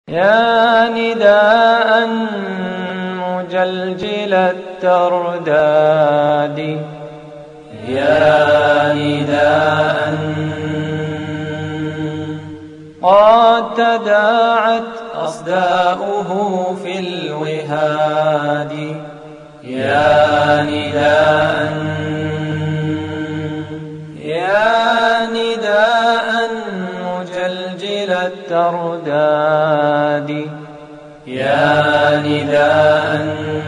يا نداء مجلجل الترداد، يا نداء قد تداعت أصداؤه في الوهاد، يا نداء مجلجل الترداد، يا نداء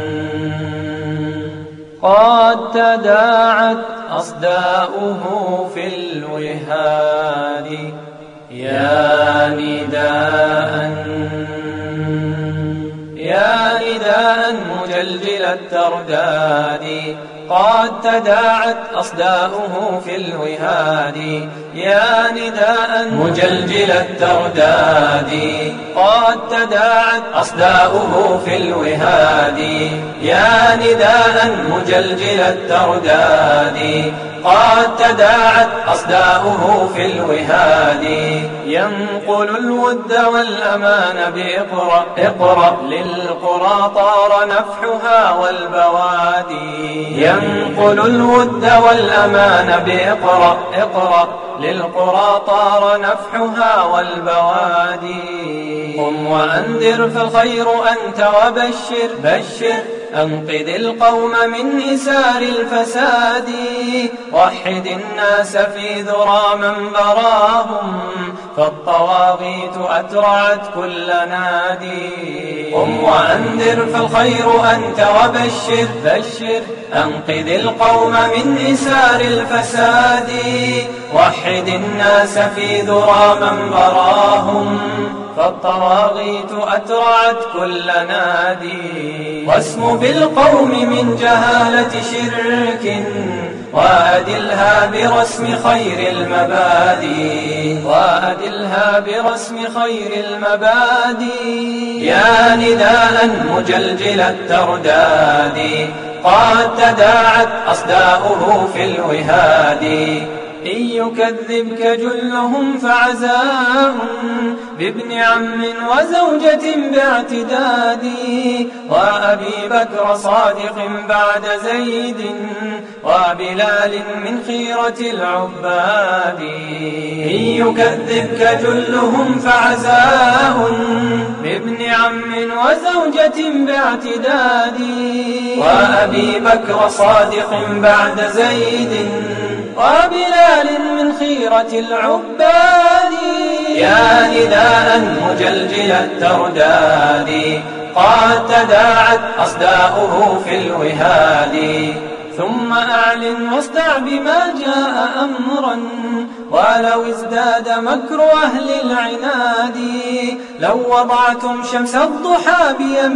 قد تداعت أصداؤه في الوهاد، يا نداء مجلجل الترداد، قد تداعت أصداؤه في الوهاد، يا نداء مجلجل الترداد، قد تداعت أصداؤه في الوهاد، يا نداء مجلجل الترداد، قد تداعت أصداؤه في الوهاد، ينقل الود والأمان بإقرأ، اقرأ للقرى طار نفحها والبوادي، ينقل الود والأمان بإقرأ، اقرأ للقرى طار نفحها والبوادي، قم وأنذر فالخير أنت وبشر، بشر أنقذ القوم من إسار الفساد، وحد الناس في ذرى من براهم، فالطواغيت أترعت كل نادي، قم وأنذر فالخير أنت وبشر، بشر أنقذ القوم من إسار الفساد، وحد الناس في ذرى من براهم، فالطواغيت أترعت كل نادي، واسم بالقوم من جهالة شرك، وأدلها برسم خير المبادئ، وأدلها برسم خير المبادئ، يا نداء مجلجل الترداد، قد تداعت أصداؤه في الوهاد، إن يكذبك جلهم فعزاء بابن عم وزوجة باعتداد، وأبي بكر صادق بعد زيد، وبلال من خيرة العباد، إن يكذبك جلهم فعزاء بابن عم وزوجة باعتداد، وأبي بكر صادق بعد زيد، وبلال من خيرة العباد، يا نداء مجلجل الترداد، قد تداعت أصداؤه في الوهاد، ثم أعلن واصدع بما جاء أمرا، ولو ازداد مكر أهل العناد، لو وضعتم شمس الضحى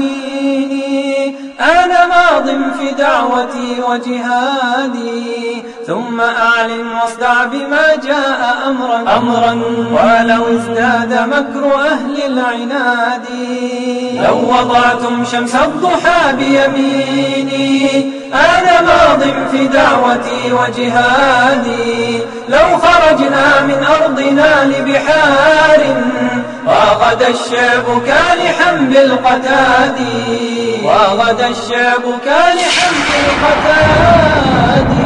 بيميني أنا ماض في دعوتي وجهادي، ثم أعلن واصدع بما جاء أمرا، ولو ازداد مكر أهل العناد، لو وضعتم شمس الضحى بيميني أنا ماض في دعوتي وجهادي، لو خرجنا من أرضنا لبحار وغدا الشعب كالحا بالقتاد، وغدا الشعب كالحا بالقتاد.